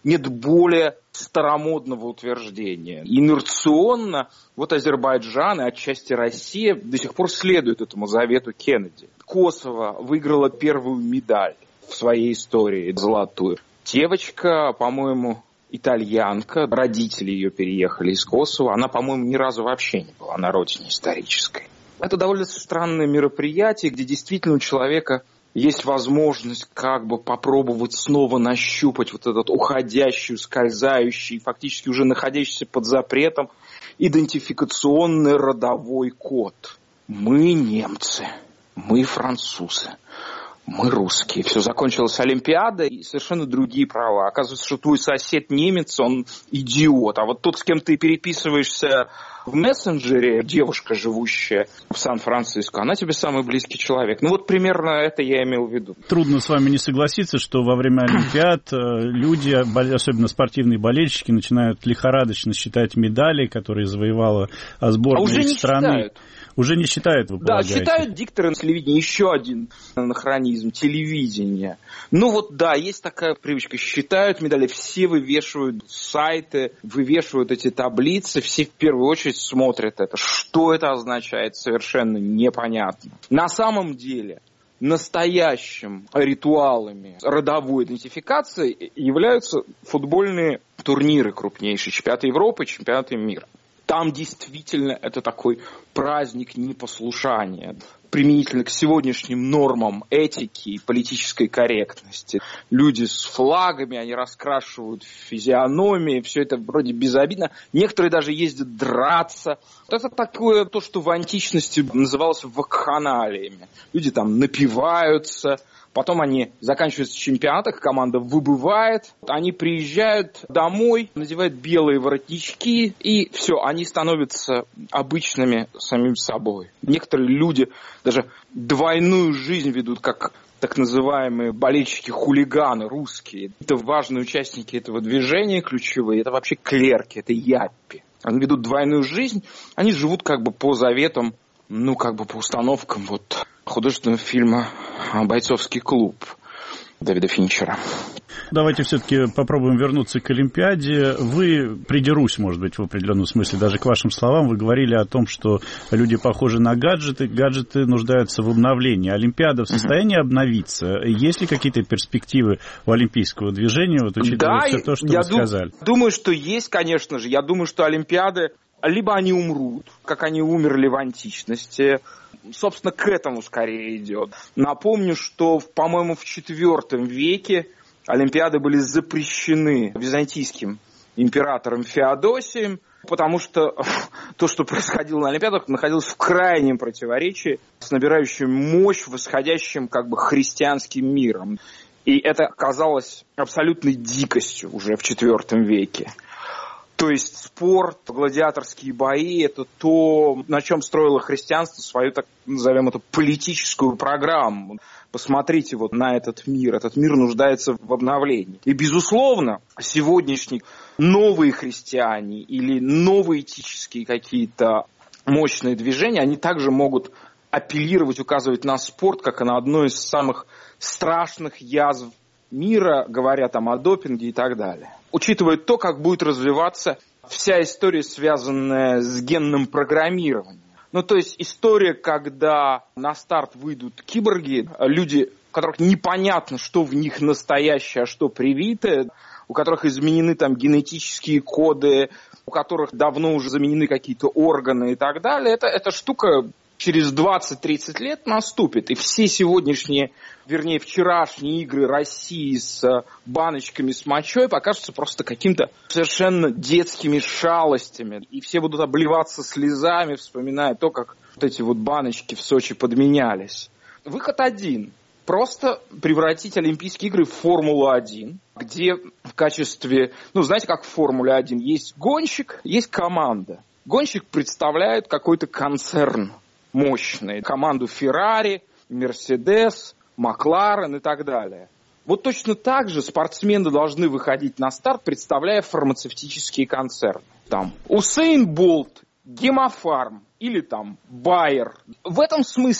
нет более старомодного утверждения. Инерционно вот Азербайджан и отчасти Россия до сих пор следуют этому завету Кеннеди. Косово выиграла первую медаль в своей истории, золотую. Девочка, по-моему, итальянка, родители ее переехали из Косово, она, по-моему, ни разу вообще не была на родине исторической. Это довольно странное мероприятие, где действительно у человека есть возможность как бы попробовать снова нащупать вот этот уходящий, скользающий, фактически уже находящийся под запретом идентификационный родовой код. Мы немцы, мы французы, мы русские. Все, закончилась Олимпиада и совершенно другие права. Оказывается, что твой сосед немец, он идиот. А вот тот, с кем ты переписываешься в мессенджере, девушка, живущая в Сан-Франциско, она тебе самый близкий человек. Ну вот примерно это я имел в виду. Трудно с вами не согласиться, что во время Олимпиад люди, особенно спортивные болельщики, начинают лихорадочно считать медали, которые завоевала сборная а уже их страны. Считают. Уже не считают, вы полагаете? Да, считают дикторы телевидения. Еще один анахронизм. Телевидение. Ну вот да, есть такая привычка. Считают медали, все вывешивают сайты, вывешивают эти таблицы, все в первую очередь смотрят это. Что это означает, совершенно непонятно. На самом деле, настоящим ритуалами родовой идентификации являются футбольные турниры крупнейшие. Чемпионаты Европы, чемпионаты мира. Там действительно это такой праздник непослушания, применительно к сегодняшним нормам этики и политической корректности. Люди с флагами, они раскрашивают физиономии, все это вроде безобидно. Некоторые даже ездят драться. Вот это такое, то, что в античности называлось вакханалиями. Люди там напиваются. Потом они заканчиваются чемпионат, их команда выбывает, они приезжают домой, надевают белые воротнички, и все, они становятся обычными самим собой. Некоторые люди даже двойную жизнь ведут, как так называемые болельщики-хулиганы русские. Это важные участники этого движения, ключевые, это вообще клерки, это яппи. Они ведут двойную жизнь, они живут как бы по заветам, ну как бы по установкам вот художественного фильма «Бойцовский клуб» Дэвида Финчера. Давайте все-таки попробуем вернуться к Олимпиаде. Вы, придерусь, может быть, в определенном смысле даже к вашим словам, вы говорили о том, что люди похожи на гаджеты, гаджеты нуждаются в обновлении. Олимпиада в состоянии uh-huh. обновиться? Есть ли какие-то перспективы у олимпийского движения, вот, учитывая да, все то, что я вы сказали? Дум, думаю, что есть, конечно же. Я думаю, что Олимпиады либо они умрут, как они умерли в античности. Собственно, к этому скорее идет. Напомню, что, по-моему, в четвёртом веке Олимпиады были запрещены византийским императором Феодосием, потому что то, что происходило на Олимпиадах, находилось в крайнем противоречии с набирающим мощь восходящим как бы христианским миром. И это казалось абсолютной дикостью уже в четвёртом веке. То есть спорт, гладиаторские бои – это то, на чем строило христианство свою, так назовем это, политическую программу. Посмотрите вот на этот мир. Этот мир нуждается в обновлении. И, безусловно, сегодняшние новые христиане или новые этические какие-то мощные движения, они также могут апеллировать, указывать на спорт, как и на одну из самых страшных язв мира, говоря там о допинге и так далее. Учитывая то, как будет развиваться вся история, связанная с генным программированием. Ну, то есть история, когда на старт выйдут киборги, люди, у которых непонятно, что в них настоящее, а что привитое, у которых изменены там генетические коды, у которых давно уже заменены какие-то органы и так далее, это, эта штука через двадцать-тридцать лет наступит. И все сегодняшние, вернее, вчерашние игры России с баночками с мочой покажутся просто каким-то совершенно детскими шалостями. И все будут обливаться слезами, вспоминая то, как вот эти вот баночки в Сочи подменялись. Выход один. Просто превратить Олимпийские игры в Формулу-один, где в качестве, ну, знаете, как в Формуле-один, есть гонщик, есть команда. Гонщик представляет какой-то концерн мощный. Команду Феррари, Мерседес, Макларен и так далее. Вот точно так же спортсмены должны выходить на старт, представляя фармацевтические концерны. Там Усейн Болт, Гемофарм или там Байер. В этом смысле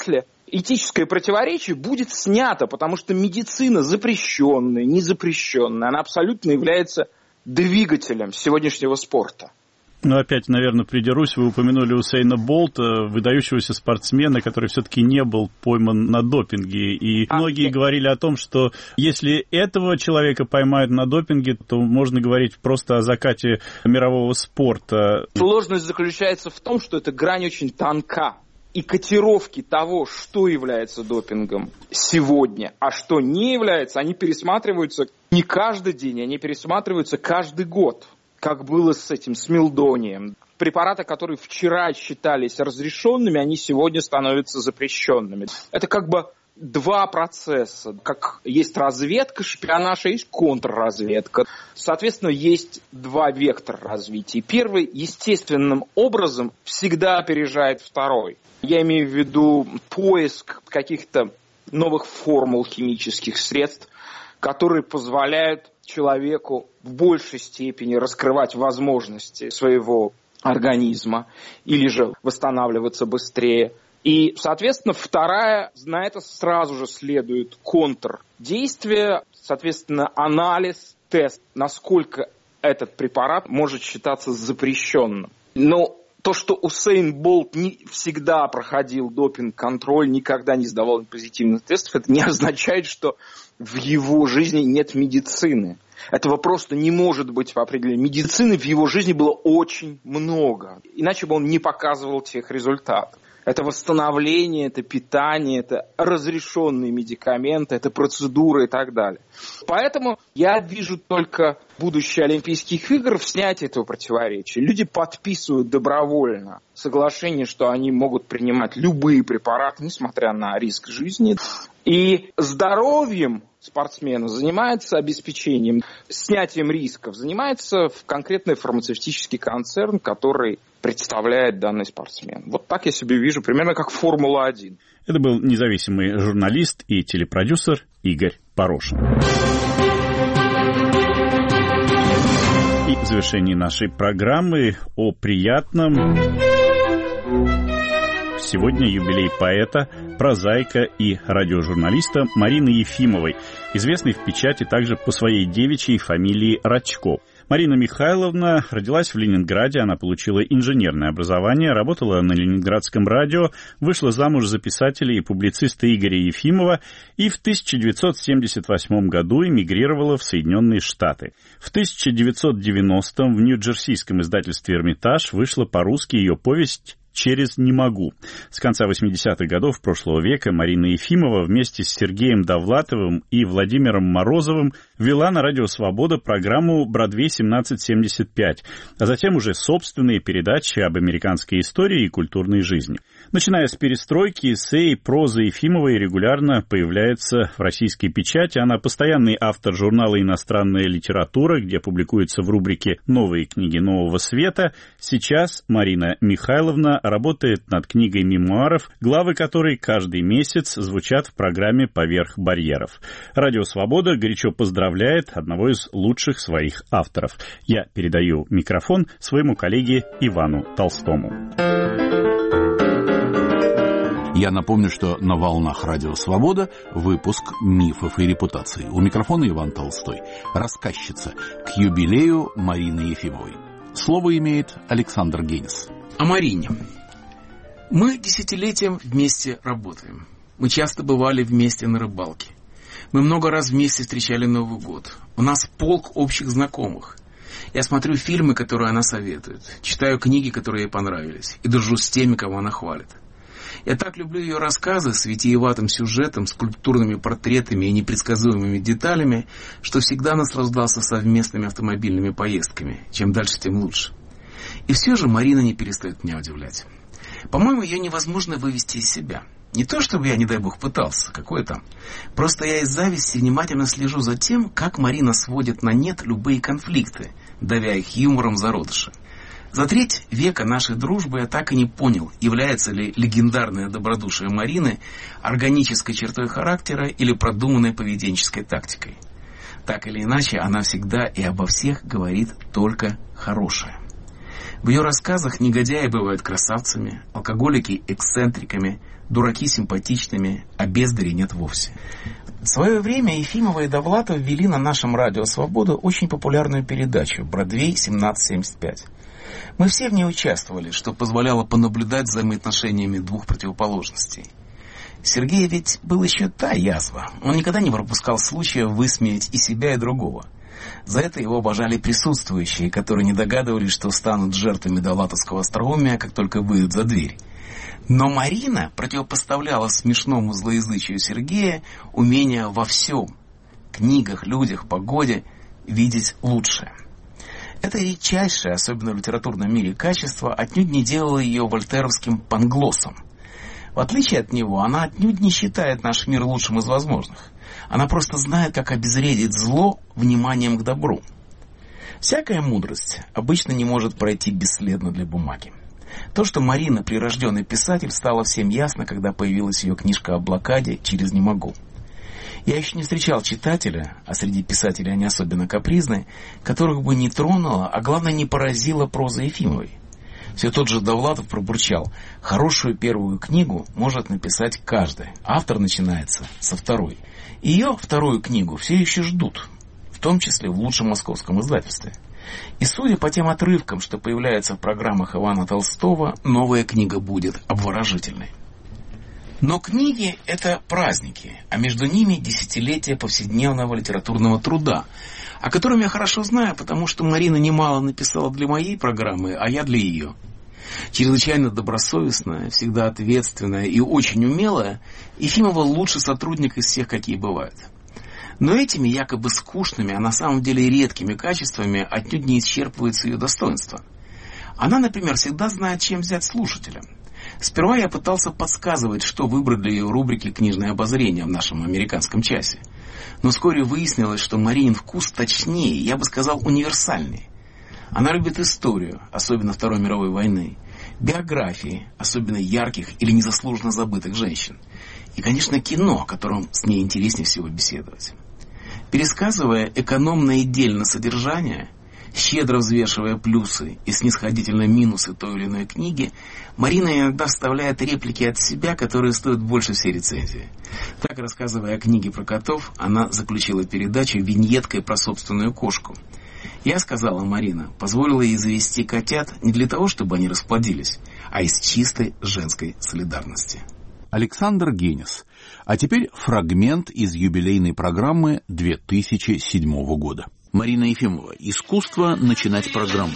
этическое противоречие будет снято, потому что медицина запрещенная, незапрещенная, она абсолютно является двигателем сегодняшнего спорта. Ну, опять, наверное, придерусь. Вы упомянули Усейна Болта, выдающегося спортсмена, который все-таки не был пойман на допинге. И а, многие я... говорили о том, что если этого человека поймают на допинге, то можно говорить просто о закате мирового спорта. Сложность заключается в том, что эта грань очень тонка. И котировки того, что является допингом сегодня, а что не является, они пересматриваются не каждый день, они пересматриваются каждый год. Как было с этим, с мелдонием. Препараты, которые вчера считались разрешенными, они сегодня становятся запрещенными. Это как бы два процесса. Как есть разведка, шпионаж, а есть контрразведка. Соответственно, есть два вектора развития. Первый естественным образом всегда опережает второй. Я имею в виду поиск каких-то новых формул химических средств, которые позволяют человеку в большей степени раскрывать возможности своего организма или же восстанавливаться быстрее. И, соответственно, вторая, на это сразу же следует контрдействие, соответственно, анализ, тест, насколько этот препарат может считаться запрещенным. Но то, что Усейн Болт не всегда проходил допинг-контроль, никогда не сдавал позитивных тестов, это не означает, что в его жизни нет медицины. Этого просто не может быть по определению. Медицины в его жизни было очень много. Иначе бы он не показывал тех результатов. Это восстановление, это питание, это разрешенные медикаменты, это процедуры и так далее. Поэтому я вижу только будущее Олимпийских игр в снятии этого противоречия. Люди подписывают добровольно соглашение, что они могут принимать любые препараты, несмотря на риск жизни. И здоровьем спортсмена занимается обеспечением, снятием рисков, занимается конкретный фармацевтический концерн, который представляет данный спортсмен. Вот так я себе вижу, примерно как Формула один. Это был независимый журналист и телепродюсер Игорь Порошин. И в завершении нашей программы о приятном. Сегодня юбилей поэта, прозаика и радиожурналиста Марины Ефимовой, известной в печати также по своей девичьей фамилии Рачко. Марина Михайловна родилась в Ленинграде, она получила инженерное образование, работала на Ленинградском радио, вышла замуж за писателя и публициста Игоря Ефимова и в тысяча девятьсот семьдесят восьмом году эмигрировала в Соединенные Штаты. В тысяча девятьсот девяностом в нью-джерсийском издательстве «Эрмитаж» вышла по-русски ее повесть «Через не могу». С конца восьмидесятых годов прошлого века Марина Ефимова вместе с Сергеем Довлатовым и Владимиром Морозовым вела на радио «Свобода» программу «Бродвей семнадцать семьдесят пять», а затем уже собственные передачи об американской истории и культурной жизни. Начиная с перестройки, эссе и проза Ефимовой регулярно появляется в российской печати. Она постоянный автор журнала «Иностранная литература», где публикуется в рубрике «Новые книги нового света». Сейчас Марина Михайловна работает над книгой мемуаров, главы которой каждый месяц звучат в программе «Поверх барьеров». Радио «Свобода» горячо поздравляет одного из лучших своих авторов. Я передаю микрофон своему коллеге Ивану Толстому. Я напомню, что на волнах Радио Свобода выпуск «Мифов и репутаций». У микрофона Иван Толстой. Рассказчица к юбилею Марины Ефимовой. Слово имеет Александр Генис. О Марине. Мы десятилетием вместе работаем. Мы часто бывали вместе на рыбалке. Мы много раз вместе встречали Новый год. У нас полк общих знакомых. Я смотрю фильмы, которые она советует. Читаю книги, которые ей понравились. И дружу с теми, кого она хвалит. Я так люблю ее рассказы с витиеватым сюжетом, скульптурными портретами и непредсказуемыми деталями, что всегда наслаждался совместными автомобильными поездками. Чем дальше, тем лучше. И все же Марина не перестает меня удивлять. По-моему, ее невозможно вывести из себя. Не то, чтобы я, не дай бог, пытался, какое там. Просто я из зависти внимательно слежу за тем, как Марина сводит на нет любые конфликты, давя их юмором зародыша. За треть века нашей дружбы я так и не понял, является ли легендарное добродушие Марины органической чертой характера или продуманной поведенческой тактикой. Так или иначе, она всегда и обо всех говорит только хорошее. В ее рассказах негодяи бывают красавцами, алкоголики – эксцентриками, дураки – симпатичными, а бездарей нет вовсе. В свое время Ефимова и Довлатов ввели на нашем радио «Свобода» очень популярную передачу «Бродвей семнадцать семьдесят пять». Мы все в ней участвовали, что позволяло понаблюдать за взаимоотношениями двух противоположностей. Сергей ведь был еще та язва. Он никогда не пропускал случая высмеять и себя, и другого. За это его обожали присутствующие, которые не догадывались, что станут жертвами довлатовского остроумия, как только выйдут за дверь. Но Марина противопоставляла смешному злоязычию Сергея умение во всем – книгах, людях, погоде – видеть лучшее. Это редчайшее, особенно в литературном мире, качество отнюдь не делало ее вольтеровским панглоссом. В отличие от него, она отнюдь не считает наш мир лучшим из возможных. Она просто знает, как обезвредить зло вниманием к добру. Всякая мудрость обычно не может пройти бесследно для бумаги. То, что Марина прирожденный писатель, стало всем ясно, когда появилась ее книжка о блокаде «Через не могу». Я еще не встречал читателя, а среди писателей они особенно капризны, которых бы не тронула, а главное не поразила проза Ефимовой. Все тот же Довлатов пробурчал: хорошую первую книгу может написать каждый. Автор начинается со второй. Ее, вторую книгу, все еще ждут, в том числе в лучшем московском издательстве. И судя по тем отрывкам, что появляются в программах Ивана Толстого, новая книга будет обворожительной. Но книги – это праздники, а между ними десятилетия повседневного литературного труда, о котором я хорошо знаю, потому что Марина немало написала для моей программы, а я для ее. Чрезвычайно добросовестная, всегда ответственная и очень умелая, Ефимова лучший сотрудник из всех, какие бывают. Но этими якобы скучными, а на самом деле редкими качествами отнюдь не исчерпывается ее достоинство. Она, например, всегда знает, чем взять слушателя. Сперва я пытался подсказывать, что выбрать для ее рубрики «Книжное обозрение» в нашем американском часе. Но вскоре выяснилось, что Маринин вкус точнее, я бы сказал, универсальнее. Она любит историю, особенно Второй мировой войны, биографии, особенно ярких или незаслуженно забытых женщин, и, конечно, кино, о котором с ней интереснее всего беседовать. Пересказывая экономно и дельно содержание, щедро взвешивая плюсы и снисходительно минусы той или иной книги, Марина иногда вставляет реплики от себя, которые стоят больше всей рецензии. Так, рассказывая о книге про котов, она заключила передачу виньеткой про собственную кошку. Я, сказала Марина, позволила ей завести котят не для того, чтобы они расплодились, а из чистой женской солидарности. Александр Генис. А теперь фрагмент из юбилейной программы две тысячи седьмого года. Марина Ефимова. Искусство начинать программу.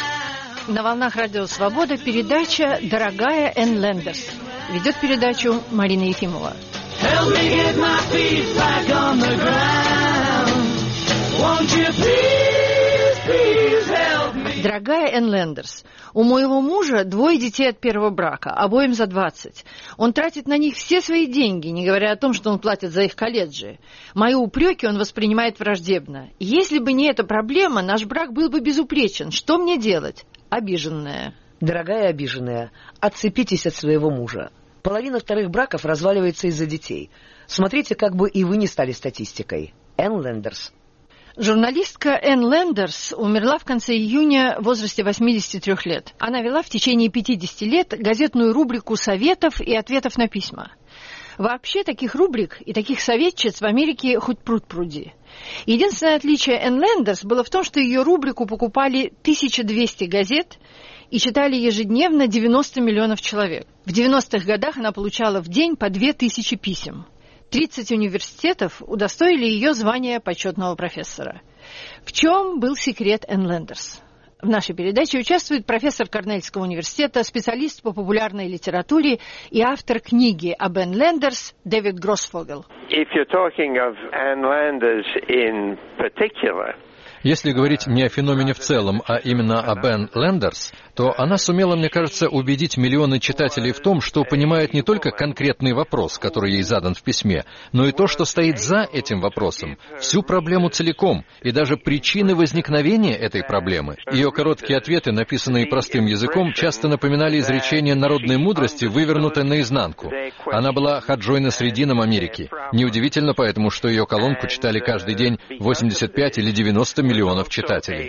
На волнах радио «Свобода» передача «Дорогая Энн Лендерс». Ведет передачу Марина Ефимова. Дорогая Энн Лендерс, у моего мужа двое детей от первого брака, обоим за двадцать. Он тратит на них все свои деньги, не говоря о том, что он платит за их колледжи. Мои упреки он воспринимает враждебно. Если бы не эта проблема, наш брак был бы безупречен. Что мне делать? Обиженная. Дорогая обиженная, отцепитесь от своего мужа. Половина вторых браков разваливается из-за детей. Смотрите, как бы и вы не стали статистикой. Энн Лендерс. Журналистка Энн Лендерс умерла в конце июня в возрасте восьмидесяти трёх лет. Она вела в течение пятидесяти лет газетную рубрику советов и ответов на письма. Вообще таких рубрик и таких советчиц в Америке хоть пруд пруди. Единственное отличие Энн Лендерс было в том, что ее рубрику покупали тысяча двести газет и читали ежедневно девяносто миллионов человек. В девяностых годах она получала в день по две тысячи писем. тридцать университетов удостоили ее звания почетного профессора. В чем был секрет Энн Лендерс? В нашей передаче участвует профессор Корнельского университета, специалист по популярной литературе и автор книги об Энн Лендерс Дэвид Гроссфогел. If you're talking of Ann Landers in particular, Если говорить не о феномене в целом, а именно об Энн Лендерс, то она сумела, мне кажется, убедить миллионы читателей в том, что понимает не только конкретный вопрос, который ей задан в письме, но и то, что стоит за этим вопросом, всю проблему целиком, и даже причины возникновения этой проблемы. Ее короткие ответы, написанные простым языком, часто напоминали изречение народной мудрости, вывернутое наизнанку. Она была ходжой на срединам Америки. Неудивительно поэтому, что ее колонку читали каждый день восемьдесят пять или девяносто миллионов миллионов читателей.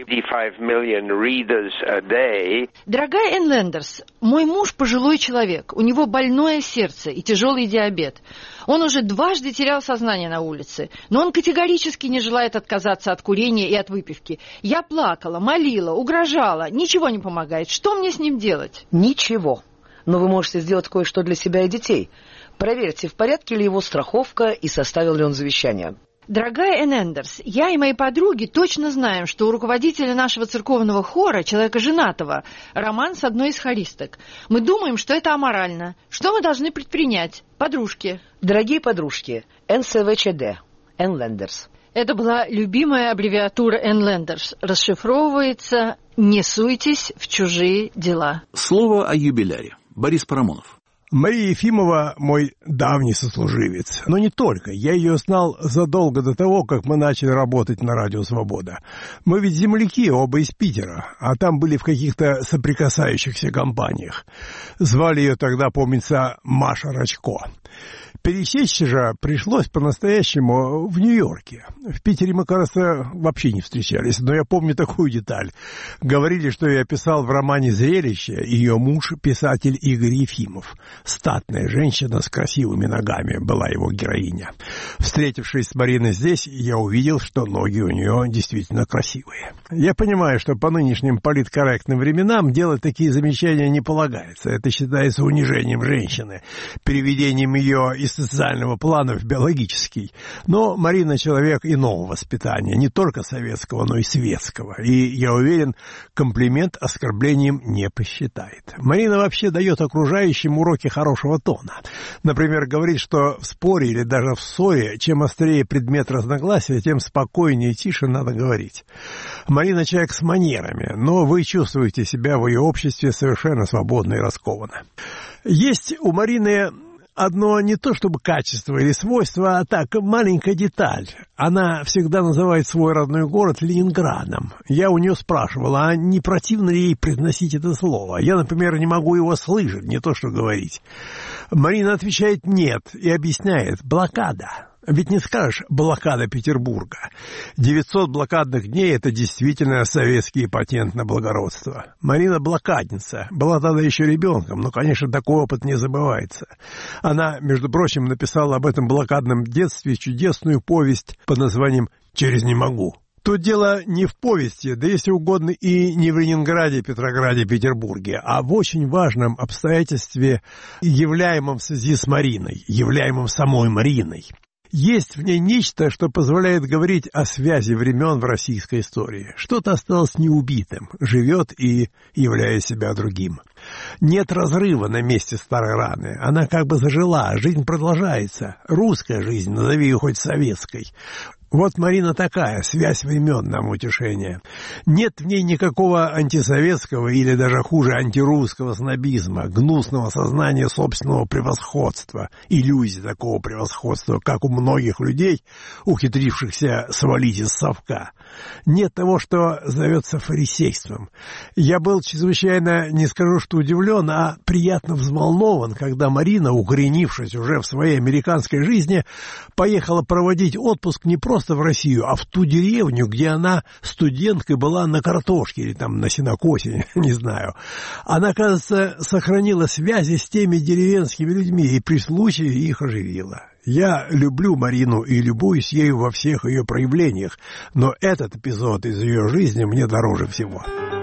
Дорогая Энн Лендерс, мой муж пожилой человек, у него больное сердце и тяжелый диабет. Он уже дважды терял сознание на улице, но он категорически не желает отказаться от курения и от выпивки. Я плакала, молила, угрожала, ничего не помогает. Что мне с ним делать? Ничего. Но вы можете сделать кое-что для себя и детей. Проверьте, в порядке ли его страховка и составил ли он завещание. Дорогая Энн Лендерс, я и мои подруги точно знаем, что у руководителя нашего церковного хора, человека женатого, роман с одной из хористок. Мы думаем, что это аморально. Что мы должны предпринять? Подружки. Дорогие подружки, эн эс вэ че дэ, Энн Лендерс. Это была любимая аббревиатура Энн Лендерс. Расшифровывается «Не суйтесь в чужие дела». Слово о юбиляре. Борис Парамонов. Мария Ефимова мой давний сослуживец. Но не только. Я ее знал задолго до того, как мы начали работать на Радио Свобода. Мы ведь земляки, оба из Питера, а там были в каких-то соприкасающихся компаниях. Звали ее тогда, помнится, Маша Рачко. Пересечься же пришлось по-настоящему в Нью-Йорке. В Питере мы, кажется, вообще не встречались, но я помню такую деталь. Говорили, что я писал в романе «Зрелище» ее муж, писатель Игорь Ефимов. Статная женщина с красивыми ногами была его героиня. Встретившись с Мариной здесь, я увидел, что ноги у нее действительно красивые. Я понимаю, что по нынешним политкорректным временам делать такие замечания не полагается. Это считается унижением женщины, переведением ее из социального плана в биологический. Но Марина человек иного воспитания, не только советского, но и светского. И, я уверен, комплимент оскорблением не посчитает. Марина вообще дает окружающим уроки хорошего тона. Например, говорит, что в споре или даже в ссоре, чем острее предмет разногласия, тем спокойнее и тише надо говорить. Марина человек с манерами, но вы чувствуете себя в ее обществе совершенно свободно и раскованно. Есть у Марины одно не то чтобы качество или свойство, а так, маленькая деталь. Она всегда называет свой родной город Ленинградом. Я у нее спрашивал, а не противно ли ей произносить это слово? Я, например, не могу его слышать, не то что говорить. Марина отвечает «нет» и объясняет «блокада». Ведь не скажешь «блокада Петербурга». девятьсот блокадных дней – это действительно советский патент на благородство. Марина блокадница. Была тогда еще ребенком, но, конечно, такой опыт не забывается. Она, между прочим, написала об этом блокадном детстве чудесную повесть под названием «Через не могу». Тут дело не в повести, да если угодно и не в Ленинграде, Петрограде, Петербурге, а в очень важном обстоятельстве, являемом в связи с Мариной, являемом самой Мариной. Есть в ней нечто, что позволяет говорить о связи времен в российской истории. Что-то осталось неубитым, живет и являет себя другим. Нет разрыва на месте старой раны. Она как бы зажила, жизнь продолжается. Русская жизнь, назови ее хоть советской. Вот Марина такая, связь времен нам утешение. Нет в ней никакого антисоветского или даже хуже антирусского снобизма, гнусного сознания собственного превосходства, иллюзии такого превосходства, как у многих людей, ухитрившихся свалить из совка. Нет того, что зовется фарисейством. Я был чрезвычайно, не скажу, что удивлен, а приятно взволнован, когда Марина, укоренившись уже в своей американской жизни, поехала проводить отпуск не просто в Россию, а в ту деревню, где она студенткой была на картошке или там на сенокосе, не знаю. Она, кажется, сохранила связи с теми деревенскими людьми и при случае их оживила. Я люблю Марину и любуюсь ею во всех ее проявлениях, но этот эпизод из ее жизни мне дороже всего.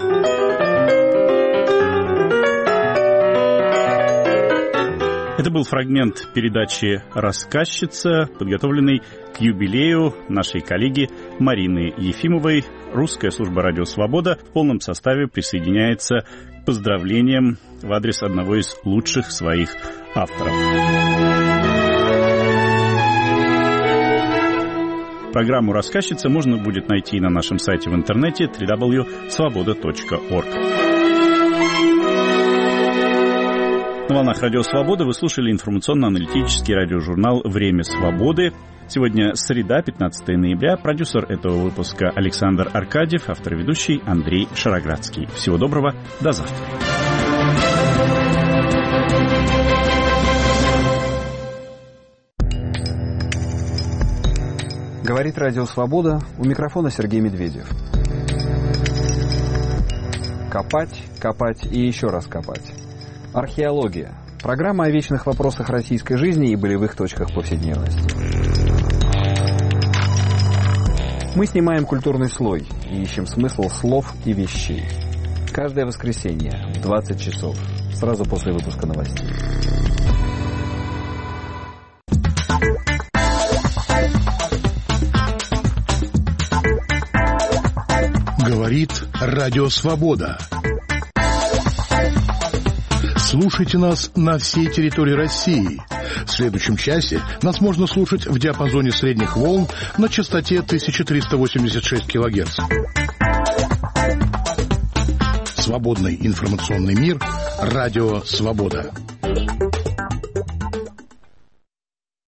Это был фрагмент передачи «Рассказчица», подготовленный к юбилею нашей коллеги Марины Ефимовой. Русская служба «Радио Свобода» в полном составе присоединяется к поздравлениям в адрес одного из лучших своих авторов. Программу «Рассказчица» можно будет найти на нашем сайте в интернете дабл ю дабл ю дабл ю точка свобода точка орг. На волнах Радио Свобода вы слушали информационно-аналитический радиожурнал «Время свободы». Сегодня среда, пятнадцатое ноября. Продюсер этого выпуска Александр Аркадьев, автор и ведущий Андрей Шароградский. Всего доброго, до завтра. Говорит Радио Свобода, у микрофона Сергей Медведев. Копать, копать и еще раз копать. Археология. Программа о вечных вопросах российской жизни и болевых точках повседневности. Мы снимаем культурный слой и ищем смысл слов и вещей. Каждое воскресенье в двадцать часов, сразу после выпуска новостей. Говорит Радио Свобода. Слушайте нас на всей территории России. В следующем часе нас можно слушать в диапазоне средних волн на частоте тысяча триста восемьдесят шесть килогерц. Свободный информационный мир. Радио Свобода.